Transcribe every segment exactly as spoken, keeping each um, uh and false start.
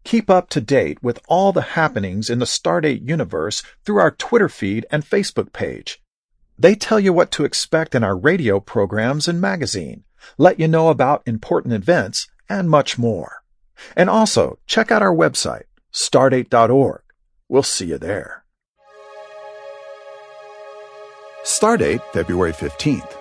Keep up to date with all the happenings in the Stardate universe through our Twitter feed and Facebook page. They tell you what to expect in our radio programs and magazine, let you know about important events, and much more. And also, check out our website, stardate dot org. We'll see you there. Stardate, February fifteenth.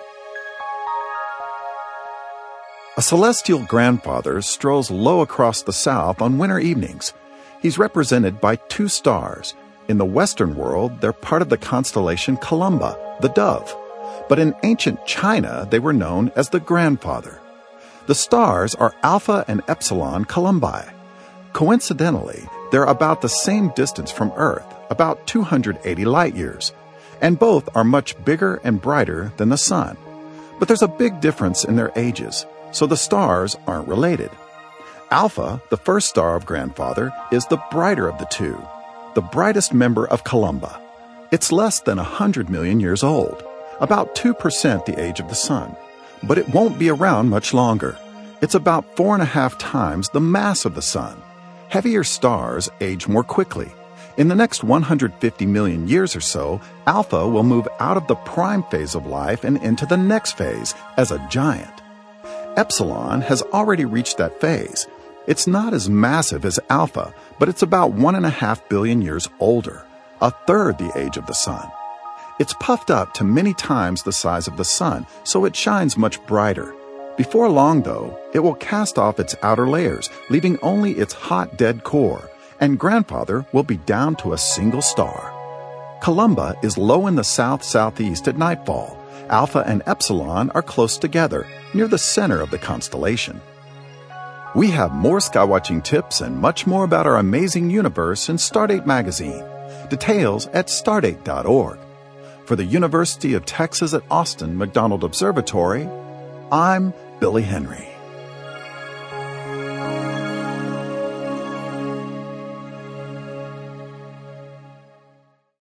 A celestial grandfather strolls low across the south on winter evenings. He's represented by two stars. In the Western world, they're part of the constellation Columba, the dove. But in ancient China, they were known as the grandfather. The stars are Alpha and Epsilon Columbi. Coincidentally, they're about the same distance from Earth, about two hundred eighty light years, and both are much bigger and brighter than the Sun. But there's a big difference in their ages, so the stars aren't related. Alpha, the first star of Grandfather, is the brighter of the two, the brightest member of Columba. It's less than one hundred million years old, about two percent the age of the Sun. But it won't be around much longer. It's about four and a half times the mass of the Sun. Heavier stars age more quickly. In the next one hundred fifty million years or so, Alpha will move out of the prime phase of life and into the next phase as a giant. Epsilon has already reached that phase. It's not as massive as Alpha, but it's about one and a half billion years older, a third the age of the Sun. It's puffed up to many times the size of the Sun, so it shines much brighter. Before long, though, it will cast off its outer layers, leaving only its hot, dead core, and Grandfather will be down to a single star. Columba is low in the south-southeast at nightfall. Alpha and Epsilon are close together, near the center of the constellation. We have more skywatching tips and much more about our amazing universe in Stardate magazine. Details at stardate dot org. For the University of Texas at Austin McDonald Observatory, I'm Billy Henry.